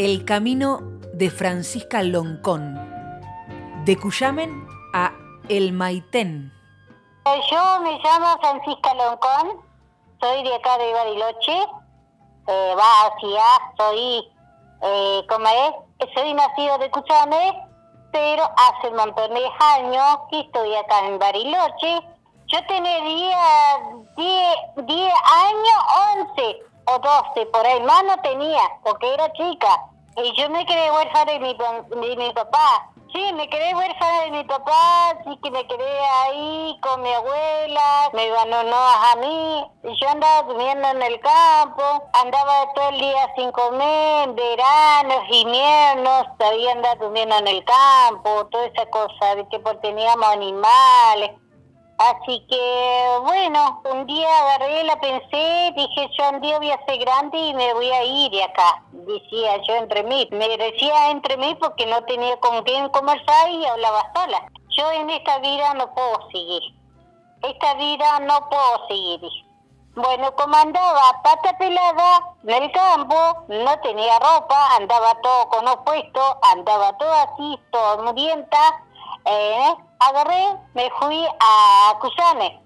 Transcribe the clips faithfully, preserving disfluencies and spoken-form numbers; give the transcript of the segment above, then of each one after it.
El camino de Francisca Loncón, de Cuyamen a El Maitén. Yo me llamo Francisca Loncón, soy de acá de Bariloche, eh, va hacia, soy, eh, como es, soy nacido de Cuyamen, pero hace un montón de años que estoy acá en Bariloche. Yo tenía diez años, once o doce, por ahí más no tenía, porque era chica. Y yo me quedé huérfana de mi, de mi papá. Sí, me quedé huérfana de mi papá, así que me quedé ahí con mi abuela, me abandonó a mí. Yo andaba durmiendo en el campo, andaba todo el día sin comer, veranos, inviernos, todavía andaba durmiendo en el campo, toda esa cosa, ¿viste? Porque teníamos animales. Así que, bueno, un día agarré, la pensé, dije, yo un día voy a ser grande y me voy a ir de acá, decía yo entre mí. Me decía entre mí porque no tenía con quién conversar y hablaba sola. Yo en esta vida no puedo seguir, esta vida no puedo seguir. Bueno, como andaba pata pelada en el campo, no tenía ropa, andaba todo con los puestos, andaba todo así, todo murienta, eh, agarré, me fui a Cuyamen.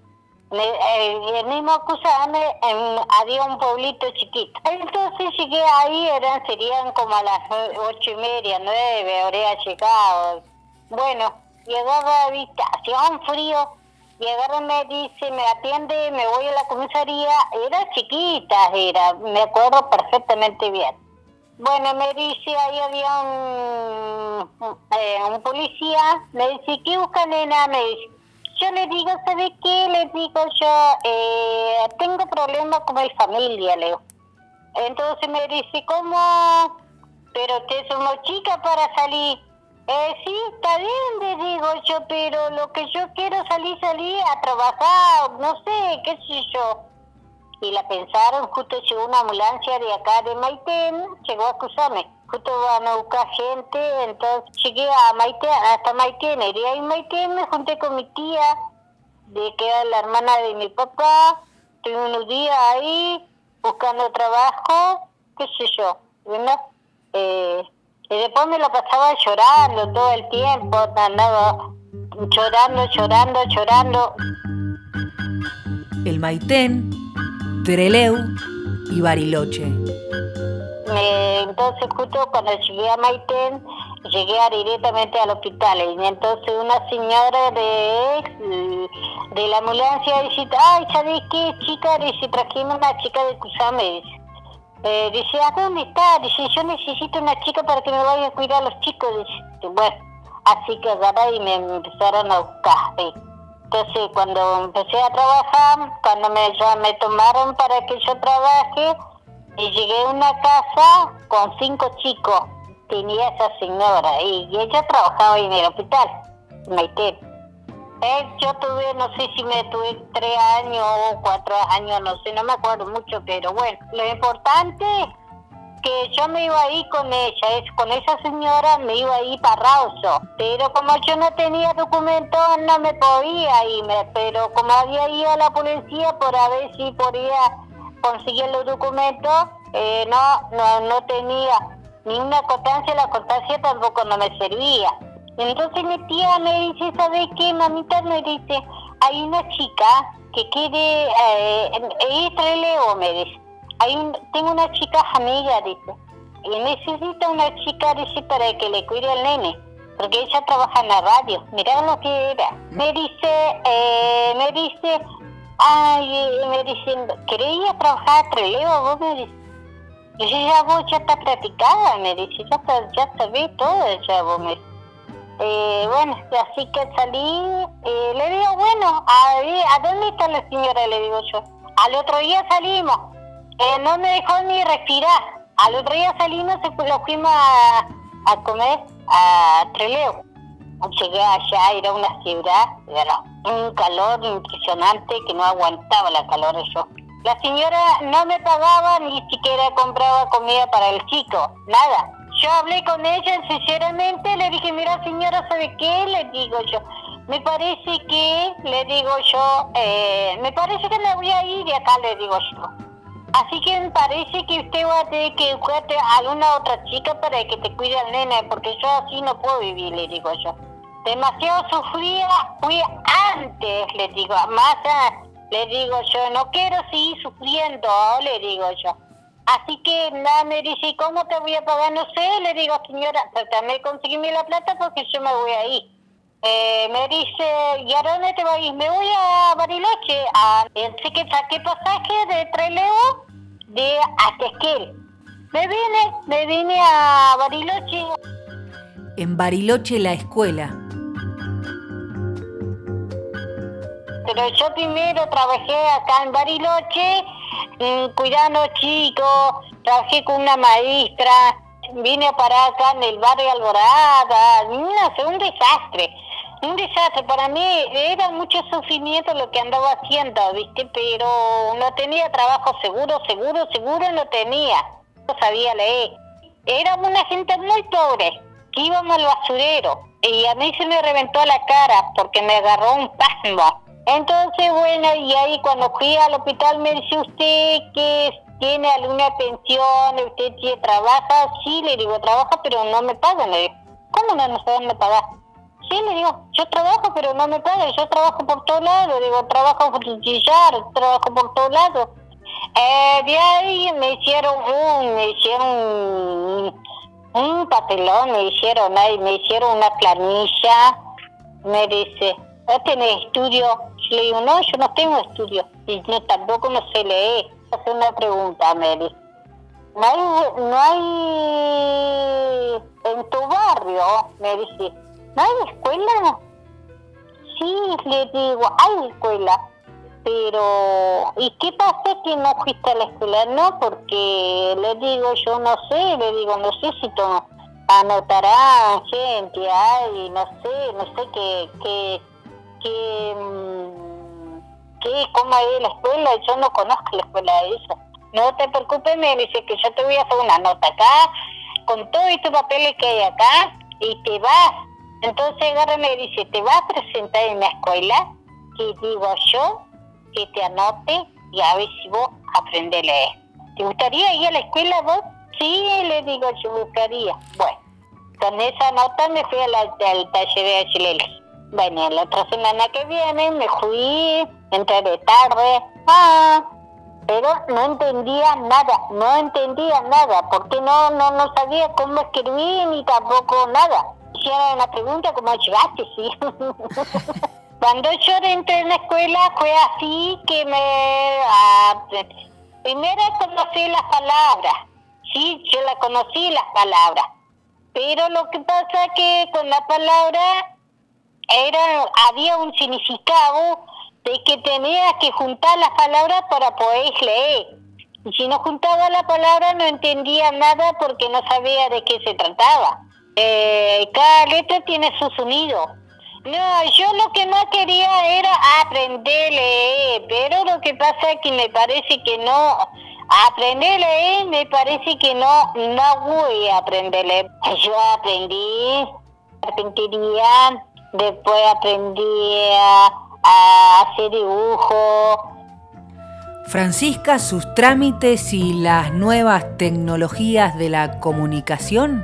El mismo Cuyamen, había un pueblito chiquito. Entonces llegué ahí, eran serían como a las ocho y media, nueve, habría llegado. Bueno, llegaba, viste, hacía un frío, y agarra, me dice, me atiende, me voy a la comisaría. Era chiquita, era, me acuerdo perfectamente bien. Bueno, me dice, ahí había un, eh, un policía, me dice, ¿qué busca, nena? Me dice, yo le digo, ¿sabe qué? Le digo yo, eh, tengo problemas con mi familia, Leo. Entonces me dice, ¿cómo? Pero que somos chicas para salir. Eh, sí, está bien, le digo yo, pero lo que yo quiero salir, salir a trabajar, no sé, qué sé yo. Y la pensaron, justo llegó una ambulancia de acá de Maitén, llegó a Cuyamen. Justo van a buscar gente, entonces llegué a Maitén, hasta Maitén. Y de ahí en Maitén me junté con mi tía, de que era la hermana de mi papá. Tuve unos días ahí buscando trabajo, qué sé yo, ¿verdad? Eh, y después me lo pasaba llorando todo el tiempo, andaba llorando, llorando, llorando. El Maitén, Trelew y Bariloche. Eh, entonces justo cuando llegué a Maitén, llegué a directamente al hospital. Y entonces una señora de, de la ambulancia dice, ay, ¿sabes qué, chica? Dice, trajimos una chica de Cuyamen. Dice, eh, dice, ¿a dónde está? Dice, yo necesito una chica para que me vaya a cuidar a los chicos. Dice, bueno, así que agarré y me empezaron a buscar. ¿Sí? Entonces, cuando empecé a trabajar, cuando me, ya me tomaron para que yo trabaje, y llegué a una casa con cinco chicos, tenía esa señora, y, y ella trabajaba en el hospital, en Maitén. Eh, yo tuve, no sé si me tuve tres años o cuatro años, no sé, no me acuerdo mucho, pero bueno, lo importante que yo me iba a ir con ella, es con esa señora me iba a ir para Rawson, pero como yo no tenía documentos no me podía irme, pero como había ido a la policía por a ver si podía conseguir los documentos, eh, no, no, no tenía ni una constancia, la constancia tampoco no me servía. Entonces mi tía me dice, ¿sabes qué, mamita? Me dice, hay una chica que quiere, eh, es Trelew, me dice. Hay un, tengo una chica amiga, dice, y necesita una chica, dice, para que le cuide al nene, porque ella trabaja en la radio. Mirá lo que era. Me dice, eh, me dice, ay, me dice, ¿queréis trabajar a Trelew? Vos me dice, y yo ya vos ya está practicada, me dice, ya, ya sabés todo, ya vos me dice. Eh, bueno, así que salí, eh, le digo, bueno, a, ¿a dónde está la señora? Le digo yo. Al otro día salimos. Eh, no me dejó ni respirar. Al otro día salimos y pues lo fuimos a, a comer a Trelew. Llegué allá, era una ciudad, era un calor impresionante que no aguantaba la calor de yo. La señora no me pagaba, ni siquiera compraba comida para el chico, nada. Yo hablé con ella sinceramente, le dije, mira señora, ¿sabe qué? Le digo yo, me parece que, le digo yo, eh, me parece que me voy a ir de acá, le digo yo. Así que me parece que usted va a tener que buscarte a alguna otra chica para que te cuide al nene, porque yo así no puedo vivir, le digo yo. Demasiado sufría, fui antes, le digo, más a, le digo yo, no quiero seguir sufriendo, le digo yo. Así que nada, me dice, ¿y cómo te voy a pagar? No sé, le digo, señora, tratame de conseguirme la plata porque yo me voy a ir. Eh, me dice, ¿y a dónde te vas a ir? Me voy a Bariloche. A, así que saqué pasaje de Trelew de a Tequel. Me vine, me vine a Bariloche. En Bariloche la escuela. Pero yo primero trabajé acá en Bariloche, mmm, cuidando chicos, trabajé con una maestra, vine a parar acá en el barrio Alborada, no sé, un desastre, un desastre. Para mí era mucho sufrimiento lo que andaba haciendo, ¿viste? Pero no tenía trabajo seguro, seguro, seguro no tenía, no sabía leer. Era una gente muy pobre, que íbamos al basurero, y a mí se me reventó la cara porque me agarró un pasmo. Entonces, bueno, y ahí cuando fui al hospital me dice, ¿usted que tiene alguna pensión? ¿Usted tiene, trabaja? Sí, le digo, trabaja, pero no me pagan. Le digo, ¿cómo no nos van a pagar? Sí, le digo, yo trabajo, pero no me pagan. Yo trabajo por todos lados. Le digo, trabajo por chillar, trabajo por todos lados. Eh, de ahí me hicieron un, me hicieron un, un papelón, me hicieron ahí, me hicieron una planilla. Me dice, ¿no tenés estudio? Yo le digo, no, yo no tengo estudio. Y no, tampoco no sé leer. Hace una pregunta, me dice. ¿No hay, no hay en tu barrio? Me dice, ¿no hay escuela? Sí, le digo, hay escuela. Pero, ¿y qué pasa que no fuiste a la escuela? No, porque le digo, yo no sé, le digo, no sé si tú anotarán gente, ay, no sé, no sé qué, qué, qué, qué, cómo es la escuela, yo no conozco la escuela de eso. No te preocupes, me dice que yo te voy a hacer una nota acá, con todos estos papeles que hay acá, y te vas. Entonces agarra y me dice, ¿te vas a presentar en la escuela? Y digo yo, que te anote y a ver si vos aprendés a leer. ¿Te gustaría ir a la escuela vos? Sí, le digo, yo buscaría. Bueno, con esa nota me fui a la, al taller de Achilele. Bueno, la otra semana que viene me fui, entré de tarde, ah, pero no entendía nada, no entendía nada, porque no no no sabía cómo escribir ni tampoco nada. Hicieron una pregunta, ¿cómo llegaste? Sí. Cuando yo entré en la escuela fue así que me... Ah, primero conocí las palabras, sí, yo la conocí las palabras, pero lo que pasa es que con la palabra era, había un significado de que tenía que juntar las palabras para poder leer. Y si no juntaba la palabra no entendía nada porque no sabía de qué se trataba. Eh, cada letra tiene su sonido. No, yo lo que más quería era aprender a leer, pero lo que pasa es que me parece que no, aprender a leer me parece que no, no voy a aprender a leer. Yo aprendí carpintería, después aprendí a, a hacer dibujo. Francisca, sus trámites y las nuevas tecnologías de la comunicación.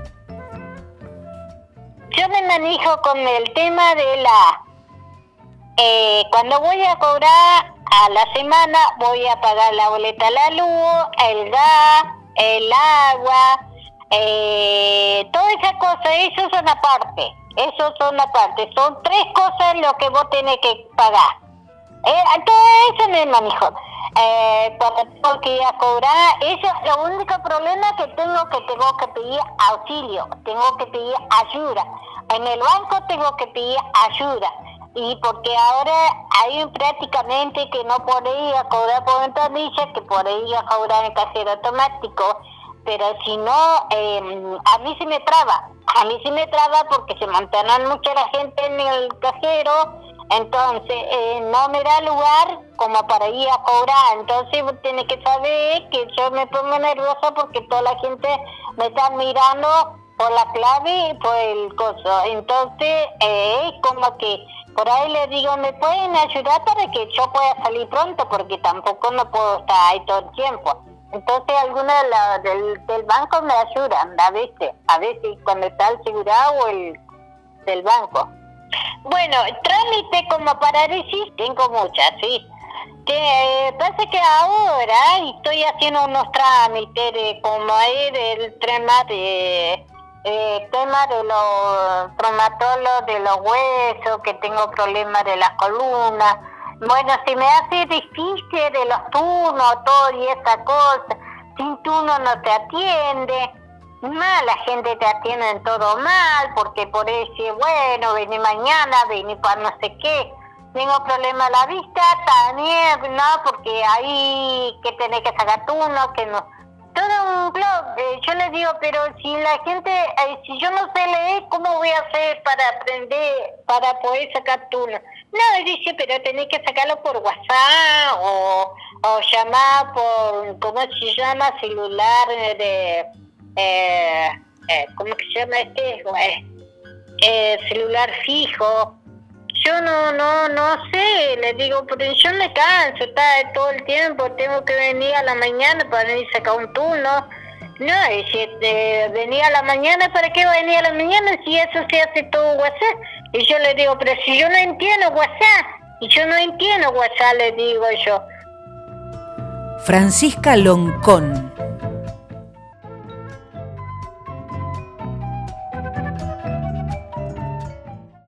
Yo me manejo con el tema de la... Eh, cuando voy a cobrar a la semana, voy a pagar la boleta, la luz, el gas, el agua, eh, todas esas cosas, eso son aparte, eso son aparte, son tres cosas lo que vos tenés que pagar. Eh, todo eso me manejo. Eh, cuando tengo que ir a cobrar, eso es el único problema que tengo, que tengo que pedir auxilio, tengo que pedir ayuda. En el banco tengo que pedir ayuda, y porque ahora hay prácticamente que no podés ir a cobrar por ventanilla, que podés ir a cobrar en cajero automático, pero si no, eh, a mí se me traba, a mí se me traba porque se montaron mucha la gente en el cajero. Entonces, eh, no me da lugar como para ir a cobrar. Entonces, vos tenés que saber que yo me pongo nerviosa porque toda la gente me está mirando por la clave y por el coso. Entonces, eh, como que por ahí les digo, ¿me pueden ayudar para que yo pueda salir pronto? Porque tampoco no puedo estar ahí todo el tiempo. Entonces algunos de la, del, del banco me ayudan, a veces, a veces cuando está el asegurado o el del banco. Bueno, trámite como parálisis tengo muchas, sí. Que eh, pasa que ahora estoy haciendo unos trámites de como es el tema de eh, tema de los traumatólogos de los huesos, que tengo problemas de la columna. Bueno, se me hace difícil de los turnos, todo y esa cosa. Sin turno no te atiende. Mal, la gente te atiende en todo mal, porque por eso, bueno, vení mañana, vení para no sé qué. Tengo problema a la vista, también, no, porque ahí que tenés que sacar turno, que no. Todo un blog, eh, yo les digo, pero si la gente, eh, si yo no sé leer, ¿cómo voy a hacer para aprender, para poder sacar turno? No, dice, pero tenés que sacarlo por WhatsApp o, o llamar por, ¿cómo se llama? Celular de, eh, eh, ¿cómo se llama este? Eh, eh, celular fijo. Yo no, no, no sé, les digo, pero yo me canso, está todo el tiempo, tengo que venir a la mañana para venir a sacar un turno. No, y si eh, venía a la mañana, ¿para qué venir a la mañana si eso se hace todo WhatsApp? Y yo le digo, pero si yo no entiendo WhatsApp, y yo no entiendo WhatsApp, le digo yo. Francisca Loncón,